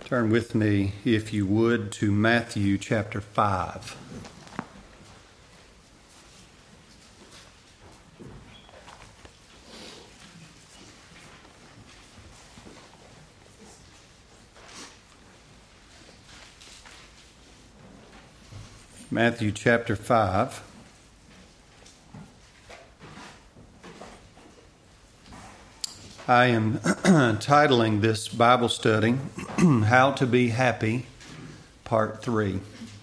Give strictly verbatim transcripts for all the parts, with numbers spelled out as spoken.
Turn with me, if you would, to Matthew chapter five. Matthew chapter five. I am titling this Bible study, How to Be Happy, Part three.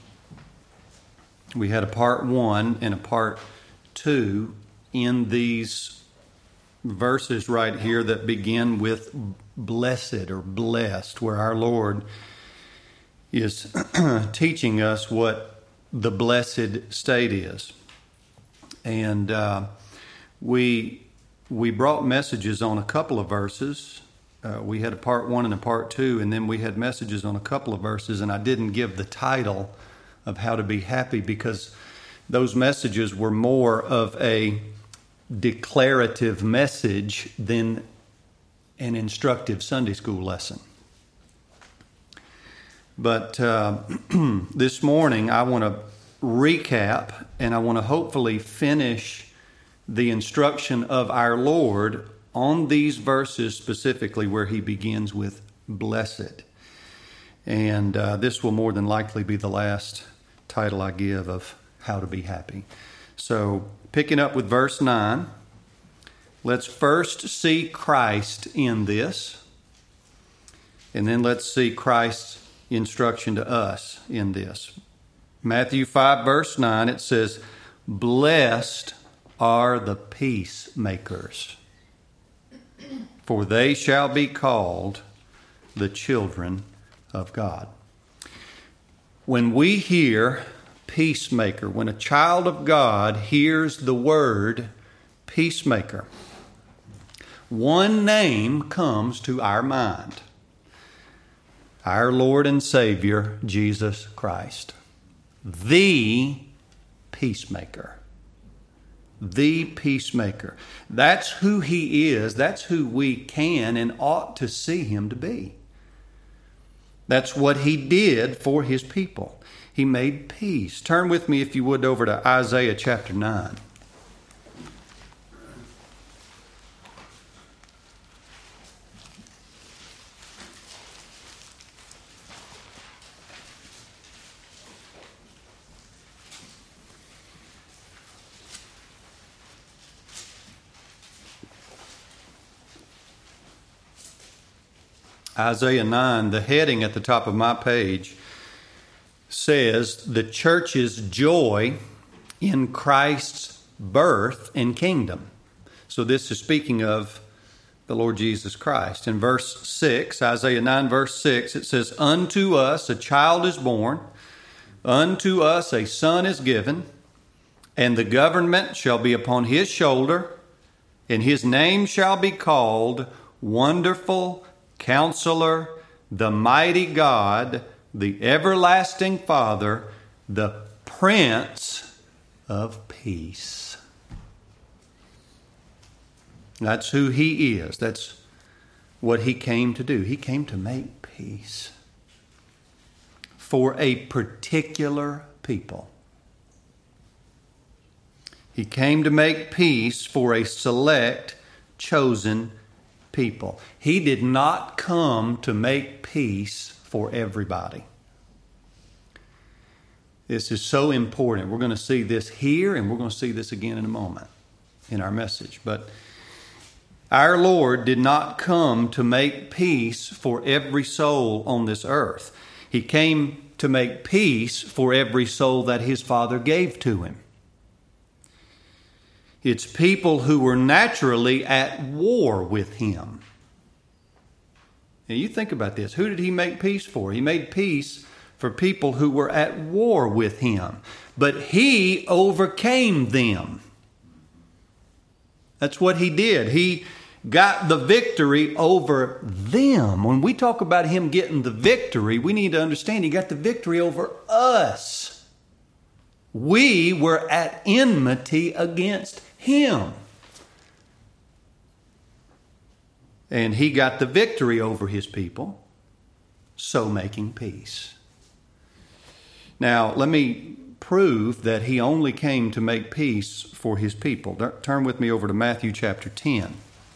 We had a Part one and a Part two in these verses right here that begin with blessed or blessed, where our Lord is teaching us what the blessed state is. And uh, we... We brought messages on a couple of verses. Uh, we had a part one and a part two, and then we had messages on a couple of verses, and I didn't give the title of How to Be Happy because those messages were more of a declarative message than an instructive Sunday school lesson. But uh, this morning I want to recap, and I want to hopefully finish the instruction of our Lord on these verses specifically where he begins with blessed. And uh, this will more than likely be the last title I give of How to Be Happy. So picking up with verse nine, let's first see Christ in this, and then let's see Christ's instruction to us in this. Matthew five verse nine, it says, "Blessed are the peacemakers, for they shall be called the children of God." When we hear peacemaker, when a child of God hears the word peacemaker, one name comes to our mind: our Lord and Savior, Jesus Christ, the peacemaker. The peacemaker. That's who he is. That's who we can and ought to see him to be. That's what he did for his people. He made peace. Turn with me, if you would, over to Isaiah chapter nine. Isaiah nine, the heading at the top of my page says, "The church's joy in Christ's birth and kingdom." So this is speaking of the Lord Jesus Christ. In verse six, Isaiah nine verse six, it says, "Unto us a child is born, unto us a son is given, and the government shall be upon his shoulder, and his name shall be called Wonderful Counselor, the Mighty God, the Everlasting Father, the Prince of Peace." That's who he is. That's what he came to do. He came to make peace for a particular people. He came to make peace for a select, chosen people. He did not come to make peace for everybody. This is so important. We're going to see this here, and we're going to see this again in a moment in our message. But our Lord did not come to make peace for every soul on this earth. He came to make peace for every soul that his Father gave to him. It's people who were naturally at war with him. Now you think about this. Who did he make peace for? He made peace for people who were at war with him. But he overcame them. That's what he did. He got the victory over them. When we talk about him getting the victory, we need to understand he got the victory over us. We were at enmity against him. And he got the victory over his people so making peace. Now, let me prove that he only came to make peace for his people. Turn with me over to Matthew chapter ten.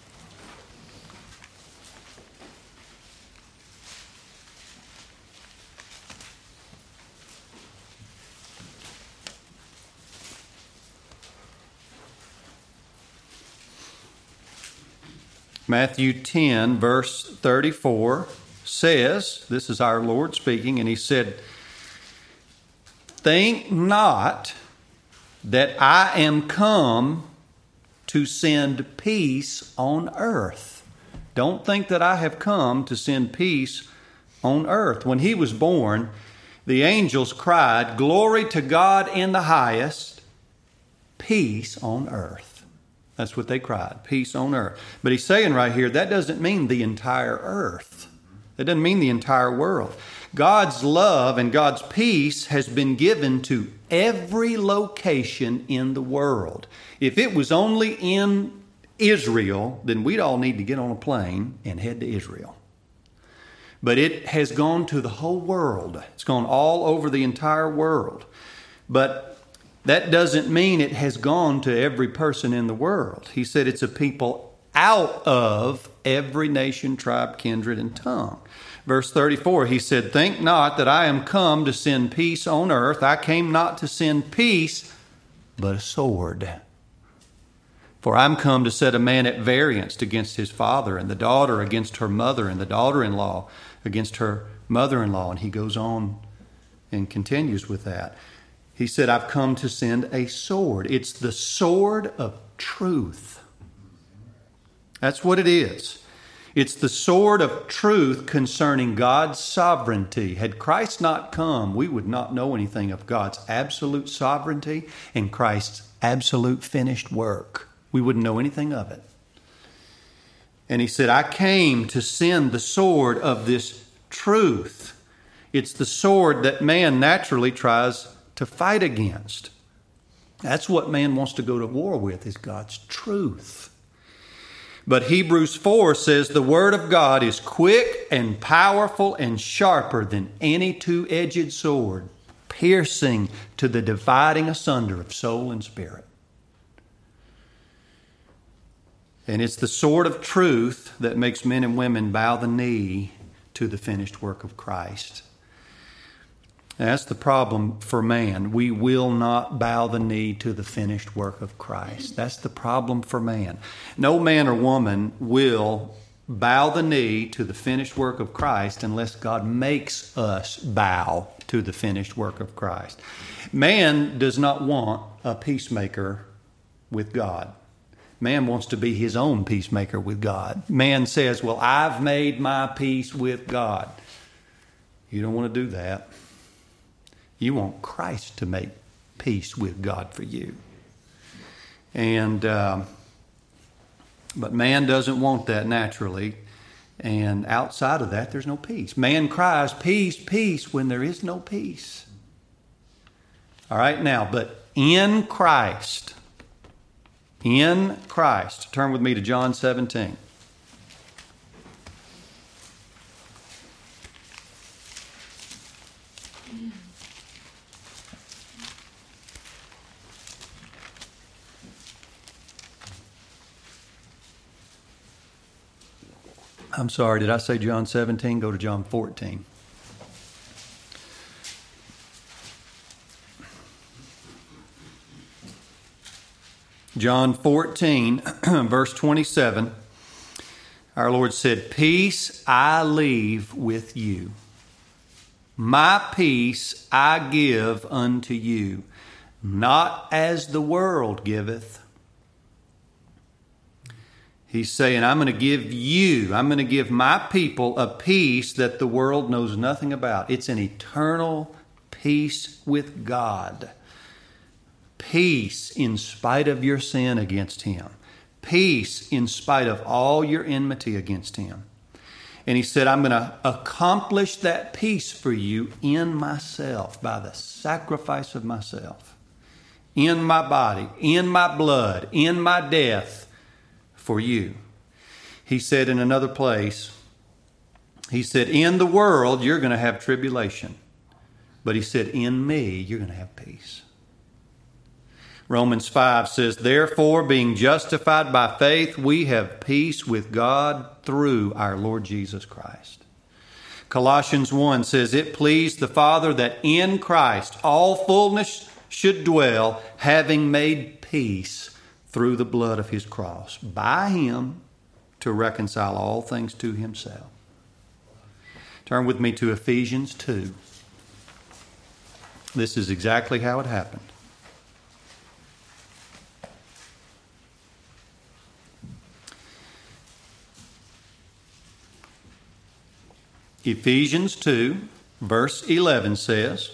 Matthew ten, verse thirty-four says, this is our Lord speaking, and he said, "Think not that I am come to send peace on earth." Don't think that I have come to send peace on earth. When he was born, the angels cried, "Glory to God in the highest, peace on earth." That's what they cried, peace on earth. But he's saying right here, that doesn't mean the entire earth. That doesn't mean the entire world. God's love and God's peace has been given to every location in the world. If it was only in Israel, then we'd all need to get on a plane and head to Israel. But it has gone to the whole world. It's gone all over the entire world. But that doesn't mean it has gone to every person in the world. He said it's a people out of every nation, tribe, kindred, and tongue. Verse thirty-four, he said, "Think not that I am come to send peace on earth. I came not to send peace, but a sword. For I'm come to set a man at variance against his father, and the daughter against her mother, and the daughter-in-law against her mother-in-law." And he goes on and continues with that. He said, "I've come to send a sword." It's the sword of truth. That's what it is. It's the sword of truth concerning God's sovereignty. Had Christ not come, we would not know anything of God's absolute sovereignty and Christ's absolute finished work. We wouldn't know anything of it. And he said, "I came to send the sword of this truth." It's the sword that man naturally tries to fight against. That's what man wants to go to war with, is God's truth. But Hebrews four says the word of God is quick and powerful and sharper than any two-edged sword, piercing to the dividing asunder of soul and spirit. And it's the sword of truth that makes men and women bow the knee to the finished work of Christ. That's the problem for man. We will not bow the knee to the finished work of Christ. That's the problem for man. No man or woman will bow the knee to the finished work of Christ unless God makes us bow to the finished work of Christ. Man does not want a peacemaker with God. Man wants to be his own peacemaker with God. Man says, "Well, I've made my peace with God." You don't want to do that. You want Christ to make peace with God for you. And um, but man doesn't want that naturally. And outside of that, there's no peace. Man cries, "Peace, peace," when there is no peace. All right, now, but in Christ, in Christ, turn with me to John seventeen. I'm sorry, did I say John seventeen? Go to John fourteen. John fourteen, verse twenty-seven, our Lord said, "Peace I leave with you. My peace I give unto you, not as the world giveth." He's saying, I'm going to give you, I'm going to give my people a peace that the world knows nothing about. It's an eternal peace with God. Peace in spite of your sin against Him. Peace in spite of all your enmity against Him. And He said, I'm going to accomplish that peace for you in myself, by the sacrifice of myself, in my body, in my blood, in my death, for you. He said in another place, He said, in the world, you're going to have tribulation. But he said, in me, you're going to have peace. Romans five says, therefore, being justified by faith, we have peace with God through our Lord Jesus Christ. Colossians one says, it pleased the Father that in Christ all fullness should dwell, having made peace through the blood of his cross, by him to reconcile all things to himself. Turn with me to Ephesians two. This is exactly how it happened. Ephesians two, verse eleven says,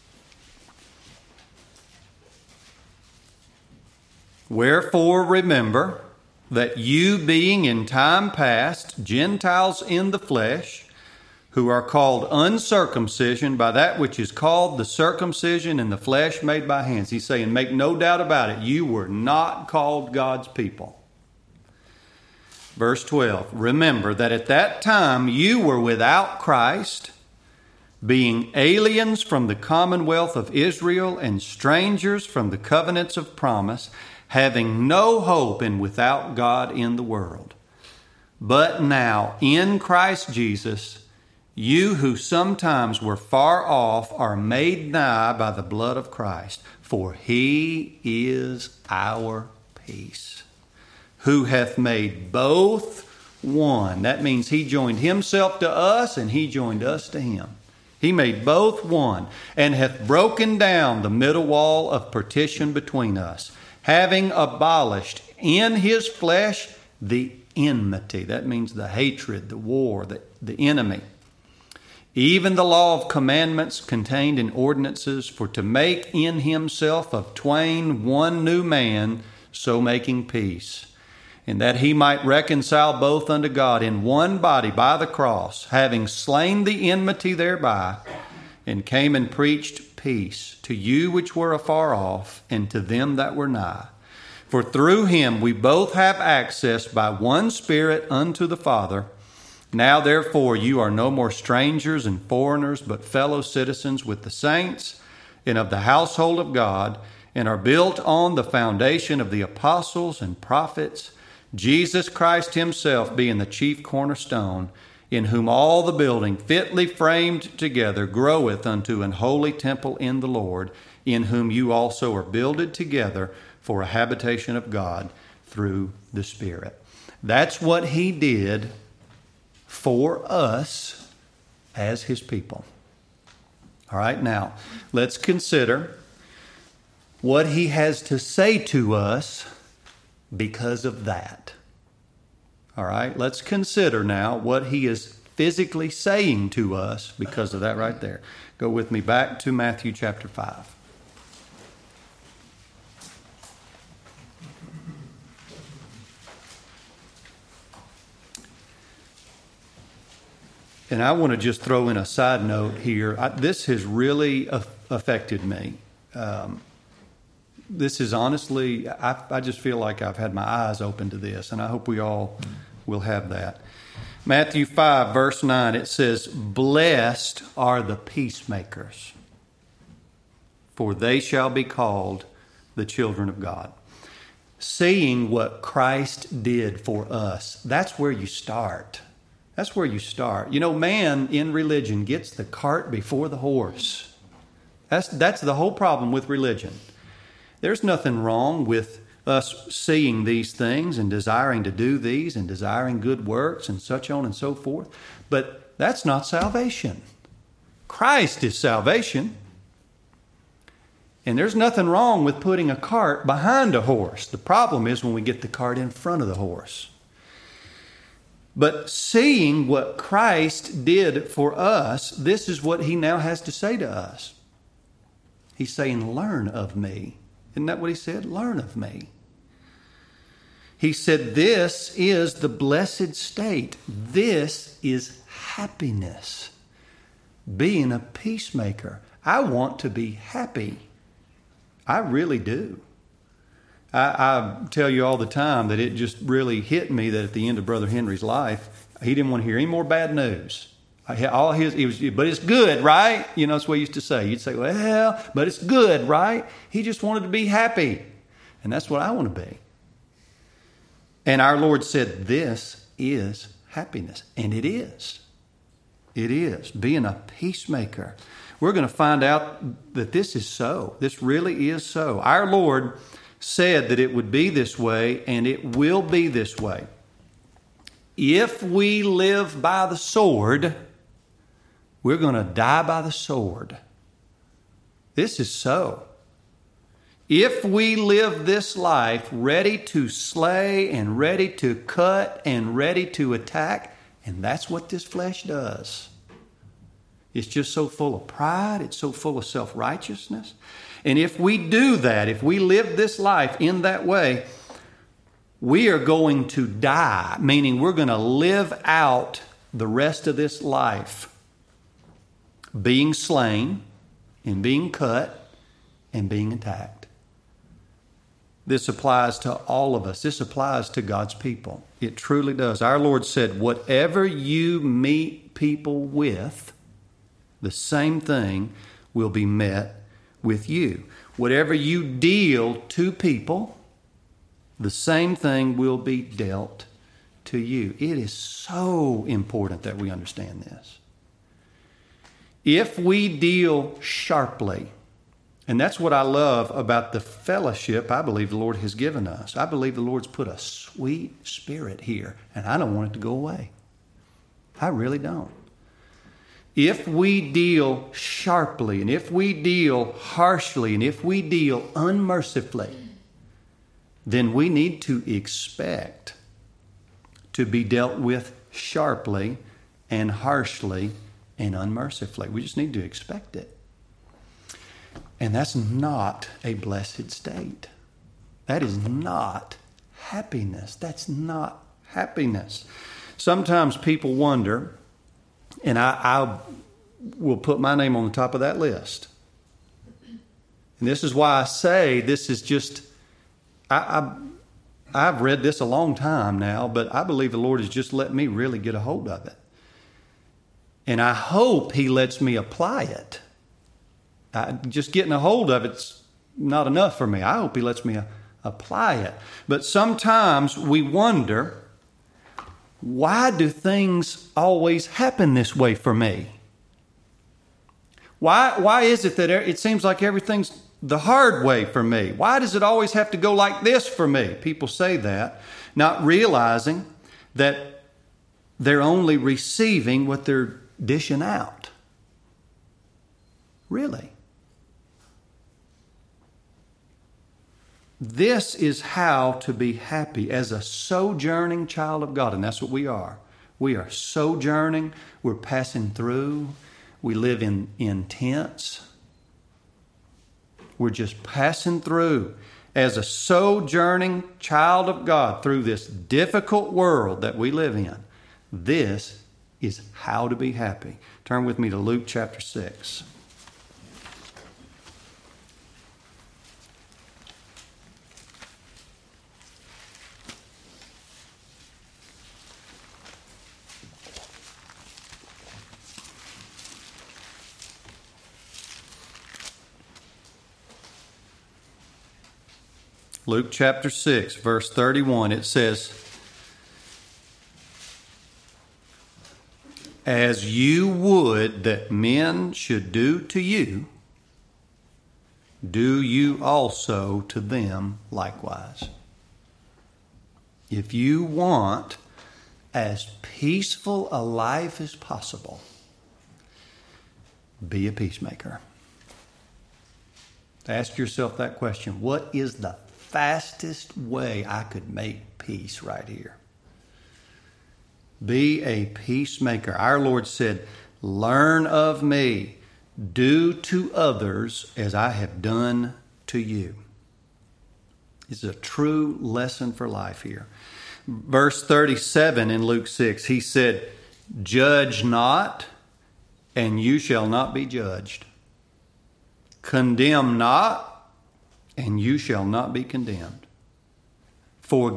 wherefore remember that you being in time past Gentiles in the flesh, who are called uncircumcision by that which is called the circumcision in the flesh made by hands. He's saying, make no doubt about it, you were not called God's people. Verse twelve, remember that at that time you were without Christ, being aliens from the commonwealth of Israel and strangers from the covenants of promise, having no hope and without God in the world. But now in Christ Jesus, you who sometimes were far off are made nigh by the blood of Christ, for he is our peace, who hath made both one. That means he joined himself to us and he joined us to him. He made both one, and hath broken down the middle wall of partition between us, having abolished in his flesh the enmity. That means the hatred, the war, the, the enemy. Even the law of commandments contained in ordinances, for to make in himself of twain one new man, so making peace, and that he might reconcile both unto God in one body by the cross, having slain the enmity thereby, and came and preached peace to you which were afar off, and to them that were nigh. For through him we both have access by one Spirit unto the Father. Now therefore you are no more strangers and foreigners, but fellow citizens with the saints and of the household of God, and are built on the foundation of the apostles and prophets, Jesus Christ himself being the chief cornerstone, in whom all the building fitly framed together groweth unto an holy temple in the Lord, in whom you also are builded together for a habitation of God through the Spirit. That's what he did for us as his people. All right, now let's consider what he has to say to us because of that. All right, let's consider now what he is physically saying to us because of that right there. Go with me back to Matthew chapter five. And I want to just throw in a side note here. I, this has really a- affected me. Um, this is honestly, I, I just feel like I've had my eyes open to this, and I hope we all will have that. Matthew five, verse nine, it says, blessed are the peacemakers, for they shall be called the children of God. Seeing what Christ did for us, that's where you start. That's where you start. You know, man in religion gets the cart before the horse. That's that's the whole problem with religion. There's nothing wrong with us seeing these things and desiring to do these and desiring good works and such on and so forth. But that's not salvation. Christ is salvation. And there's nothing wrong with putting a cart behind a horse. The problem is when we get the cart in front of the horse. But seeing what Christ did for us, this is what he now has to say to us. He's saying, learn of me. Isn't that what he said? Learn of me. He said, this is the blessed state. This is happiness. Being a peacemaker. I want to be happy. I really do. I, I tell you all the time that it just really hit me that at the end of Brother Henry's life, he didn't want to hear any more bad news. All his, he was, but it's good, right? You know, that's what he used to say. You'd say, well, but it's good, right? He just wanted to be happy. And that's what I want to be. And our Lord said, this is happiness. And it is. It is. Being a peacemaker. We're going to find out that this is so. This really is so. Our Lord said that it would be this way, and it will be this way. If we live by the sword, we're going to die by the sword. This is so. If we live this life ready to slay and ready to cut and ready to attack, and that's what this flesh does. It's just so full of pride. It's so full of self-righteousness. And if we do that, if we live this life in that way, we are going to die, meaning we're going to live out the rest of this life being slain and being cut and being attacked. This applies to all of us. This applies to God's people. It truly does. Our Lord said, whatever you meet people with, the same thing will be met with you. Whatever you deal to people, the same thing will be dealt to you. It is so important that we understand this. If we deal sharply, and that's what I love about the fellowship I believe the Lord has given us. I believe the Lord's put a sweet spirit here, and I don't want it to go away. I really don't. If we deal sharply, and if we deal harshly, and if we deal unmercifully, then we need to expect to be dealt with sharply and harshly and unmercifully. We just need to expect it. And that's not a blessed state. That is not happiness. That's not happiness. Sometimes people wonder, and I, I will put my name on the top of that list. And this is why I say this is just, I, I, I've read this a long time now, but I believe the Lord has just let me really get a hold of it. And I hope He lets me apply it. I, just getting a hold of it's not enough for me. I hope He lets me uh, apply it. But sometimes we wonder, why do things always happen this way for me? Why, why is it that it seems like everything's the hard way for me? Why does it always have to go like this for me? People say that, not realizing that they're only receiving what they're dishing out. Really. This is how to be happy as a sojourning child of God. And that's what we are. We are sojourning. We're passing through. We live in, in tents. We're just passing through as a sojourning child of God through this difficult world that we live in. This is how to be happy. Turn with me to Luke chapter six. Luke chapter six, verse thirty-one, it says, as you would that men should do to you, do you also to them likewise. If you want as peaceful a life as possible, be a peacemaker. Ask yourself that question. What is the fastest way I could make peace right here? Be a peacemaker. Our Lord said, learn of me. Do to others as I have done to you. It's a true lesson for life here. Verse thirty-seven in Luke six, he said, judge not, and you shall not be judged. Condemn not, and you shall not be condemned.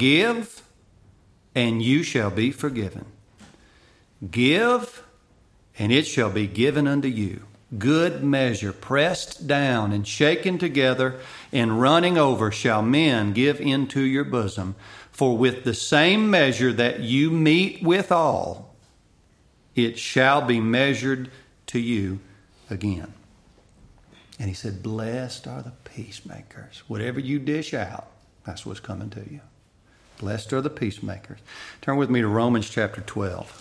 Forgive, and you shall be forgiven. Give, and it shall be given unto you. Good measure, pressed down and shaken together and running over, shall men give into your bosom. For with the same measure that you meet withal, it shall be measured to you again. And he said, blessed are the peacemakers. Whatever you dish out, that's what's coming to you. Blessed are the peacemakers. Turn with me to Romans chapter twelve.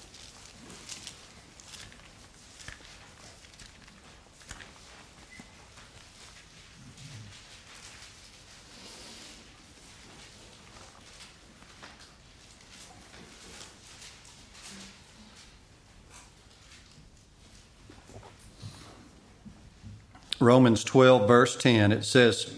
Romans twelve, verse ten, it says,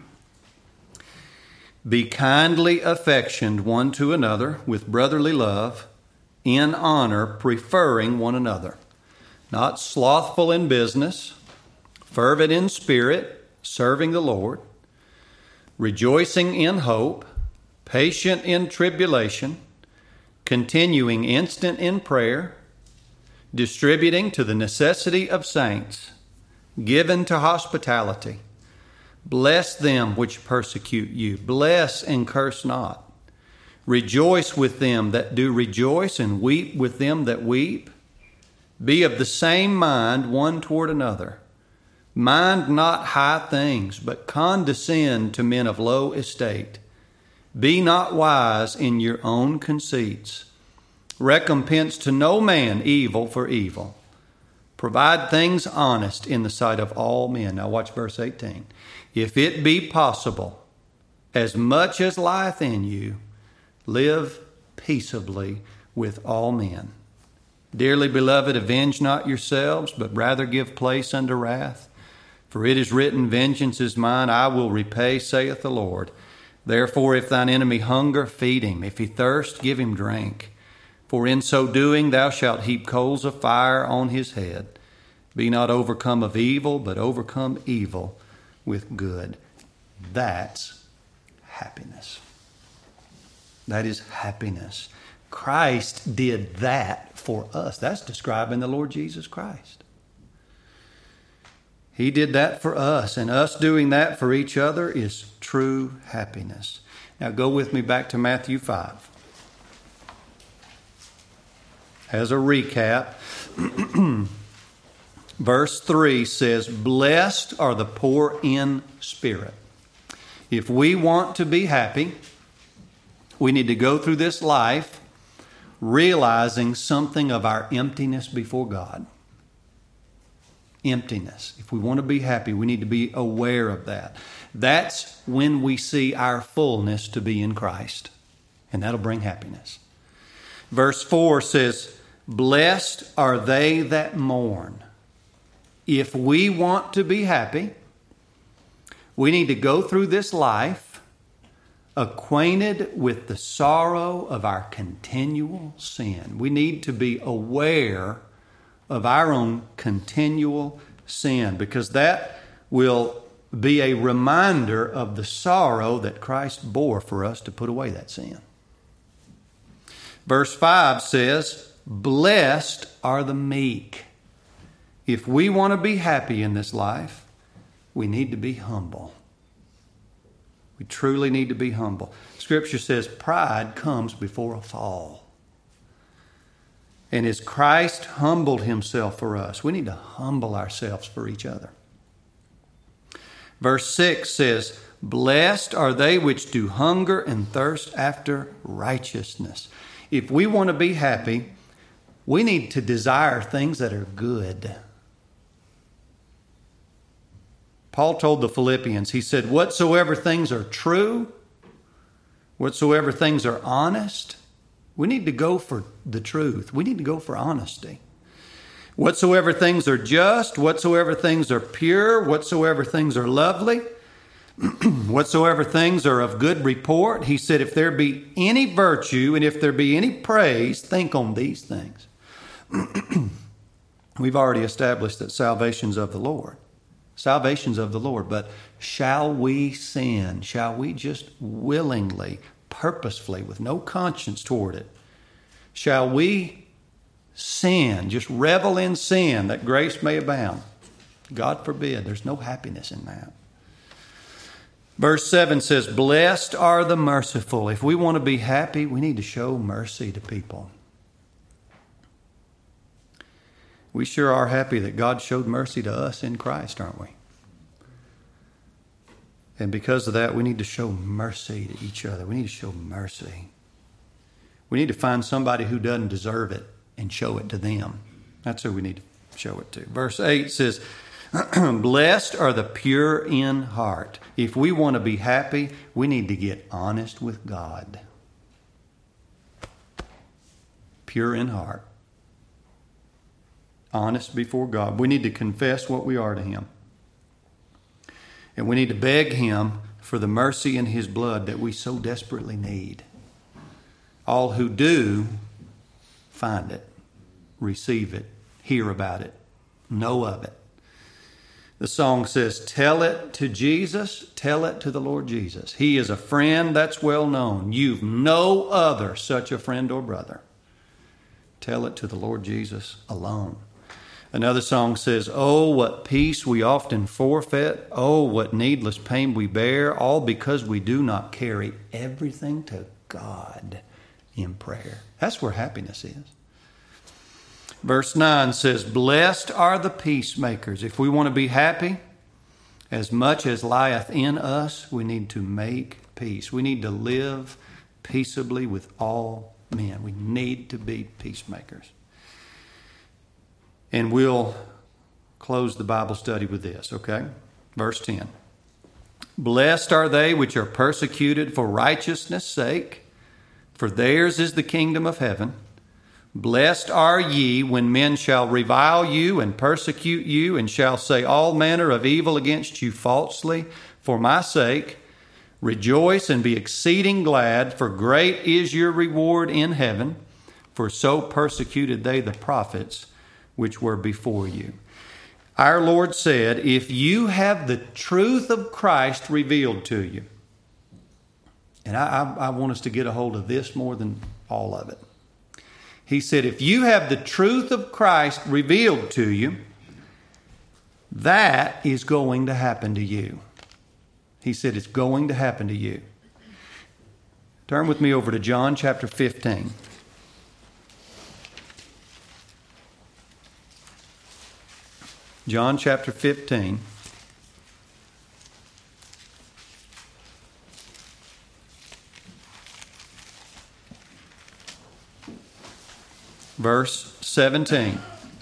be kindly affectioned one to another with brotherly love, in honor, preferring one another, not slothful in business, fervent in spirit, serving the Lord, rejoicing in hope, patient in tribulation, continuing instant in prayer, distributing to the necessity of saints, given to hospitality. Bless them which persecute you. Bless and curse not. Rejoice with them that do rejoice, and weep with them that weep. Be of the same mind one toward another. Mind not high things, but condescend to men of low estate. Be not wise in your own conceits. Recompense to no man evil for evil. Provide things honest in the sight of all men. Now watch verse eighteen. If it be possible, as much as lieth in you, live peaceably with all men. Dearly beloved, avenge not yourselves, but rather give place unto wrath. For it is written, vengeance is mine, I will repay, saith the Lord. Therefore, if thine enemy hunger, feed him. If he thirst, give him drink. For in so doing thou shalt heap coals of fire on his head. Be not overcome of evil, but overcome evil with good. That's happiness. That is happiness. Christ did that for us. That's describing the Lord Jesus Christ. He did that for us, and us doing that for each other is true happiness. Now go with me back to Matthew five. As a recap, verse three says, blessed are the poor in spirit. If we want to be happy, we need to go through this life realizing something of our emptiness before God. Emptiness. If we want to be happy, we need to be aware of that. That's when we see our fullness to be in Christ, and that'll bring happiness. Verse four says, blessed are they that mourn. If we want to be happy, we need to go through this life acquainted with the sorrow of our continual sin. We need to be aware of our own continual sin, because that will be a reminder of the sorrow that Christ bore for us to put away that sin. Verse five says, blessed are the meek. If we want to be happy in this life, we need to be humble. We truly need to be humble. Scripture says pride comes before a fall. And as Christ humbled himself for us, we need to humble ourselves for each other. Verse six says, blessed are they which do hunger and thirst after righteousness. If we want to be happy, we need to desire things that are good. Paul told the Philippians, he said, whatsoever things are true, whatsoever things are honest, we need to go for the truth. We need to go for honesty. Whatsoever things are just, whatsoever things are pure, whatsoever things are lovely, whatsoever things are of good report, he said, if there be any virtue and if there be any praise, think on these things. We've already established that salvation's of the Lord. Salvation's of the Lord, but shall we sin? Shall we just willingly, purposefully, with no conscience toward it, shall we sin, just revel in sin, that grace may abound. God forbid. There's no happiness in that. Verse seven says, blessed are the merciful. If we want to be happy, we need to show mercy to people. We sure are happy that God showed mercy to us in Christ, aren't we? And because of that, we need to show mercy to each other. We need to show mercy. We need to find somebody who doesn't deserve it and show it to them. That's who we need to show it to. Verse eight says, blessed are the pure in heart. If we want to be happy, we need to get honest with God. Pure in heart. Honest before God. We need to confess what we are to Him. And we need to beg Him for the mercy in His blood that we so desperately need. All who do, find it, receive it, hear about it, know of it. The song says, tell it to Jesus, tell it to the Lord Jesus. He is a friend that's well known. You've no other such a friend or brother. Tell it to the Lord Jesus alone. Another song says, oh, what peace we often forfeit. Oh, what needless pain we bear, all because we do not carry everything to God in prayer. That's where happiness is. Verse nine says, blessed are the peacemakers. If we want to be happy, as much as lieth in us, we need to make peace. We need to live peaceably with all men. We need to be peacemakers. And we'll close the Bible study with this, okay? Verse ten. Blessed are they which are persecuted for righteousness' sake, for theirs is the kingdom of heaven. Blessed are ye when men shall revile you and persecute you, and shall say all manner of evil against you falsely for my sake. Rejoice and be exceeding glad, for great is your reward in heaven. For so persecuted they the prophets which were before you. Our Lord said, if you have the truth of Christ revealed to you, and I, I, I want us to get a hold of this more than all of it. He said, if you have the truth of Christ revealed to you, that is going to happen to you. He said it's going to happen to you. Turn with me over to John chapter fifteen. John chapter fifteen. Verse seventeen.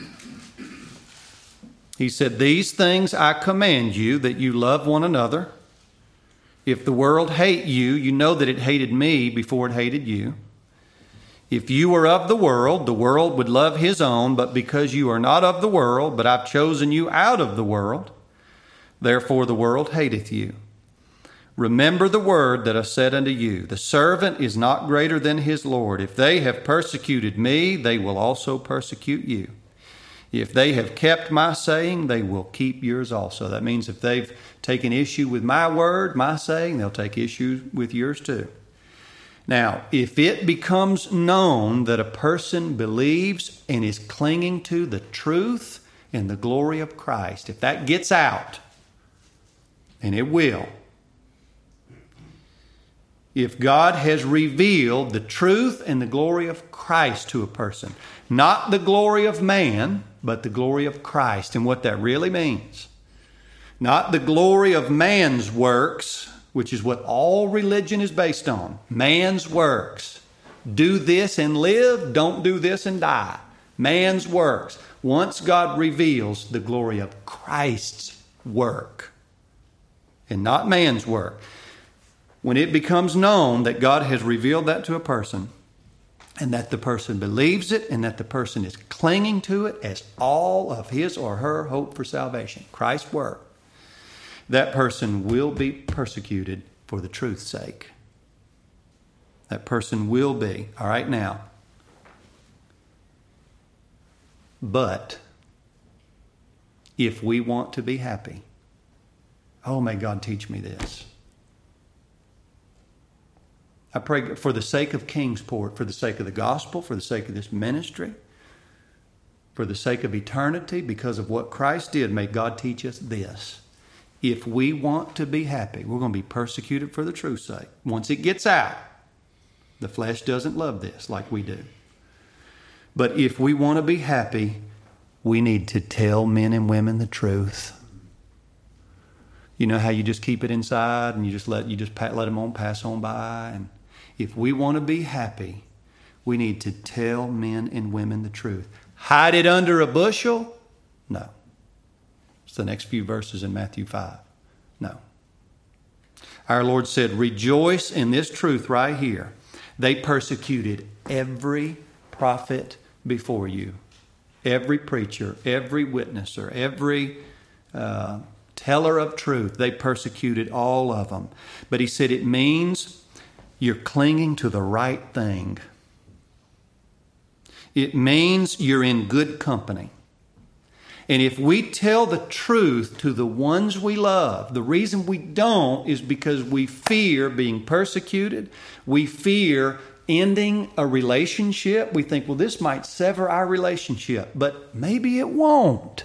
He said, these things I command you, that you love one another. If the world hate you, you know that it hated me before it hated you. If you were of the world, the world would love his own, but because you are not of the world, but I've chosen you out of the world, therefore the world hateth you. Remember the word that I said unto you, the servant is not greater than his Lord. If they have persecuted me, they will also persecute you. If they have kept my saying, they will keep yours also. That means if they've taken issue with my word, my saying, they'll take issue with yours too. Now, if it becomes known that a person believes and is clinging to the truth and the glory of Christ, if that gets out, and it will, if God has revealed the truth and the glory of Christ to a person, not the glory of man, but the glory of Christ, and what that really means. Not the glory of man's works, which is what all religion is based on. Man's works. Do this and live, don't do this and die. Man's works. Once God reveals the glory of Christ's work, and not man's work, when it becomes known that God has revealed that to a person, and that the person believes it, and that the person is clinging to it as all of his or her hope for salvation, Christ's work, that person will be persecuted for the truth's sake. That person will be. All right, now. But if we want to be happy, oh, may God teach me this. I pray for the sake of Kingsport, for the sake of the gospel, for the sake of this ministry, for the sake of eternity, because of what Christ did, may God teach us this. If we want to be happy, we're going to be persecuted for the truth's sake. Once it gets out, the flesh doesn't love this like we do. But if we want to be happy, we need to tell men and women the truth. You know how you just keep it inside and you just let you just let them on pass on by. And if we want to be happy, we need to tell men and women the truth. Hide it under a bushel? No. It's the next few verses in Matthew five. No. Our Lord said, rejoice in this truth right here. They persecuted every prophet before you, every preacher, every witnesser, every uh, teller of truth. They persecuted all of them. But he said it means you're clinging to the right thing. It means you're in good company. And if we tell the truth to the ones we love, the reason we don't is because we fear being persecuted. We fear ending a relationship. We think, well, this might sever our relationship, but maybe it won't.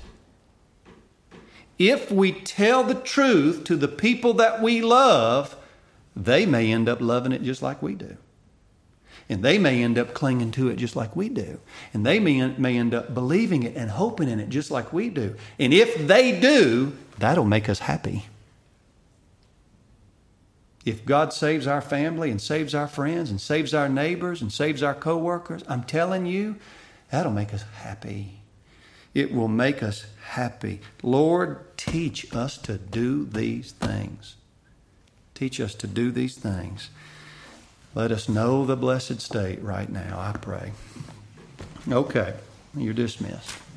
If we tell the truth to the people that we love, they may end up loving it just like we do. And they may end up clinging to it just like we do. And they may, may end up believing it and hoping in it just like we do. And if they do, that'll make us happy. If God saves our family and saves our friends and saves our neighbors and saves our coworkers, I'm telling you, that'll make us happy. It will make us happy. Lord, teach us to do these things. Teach us to do these things. Let us know the blessed state right now, I pray. Okay, you're dismissed.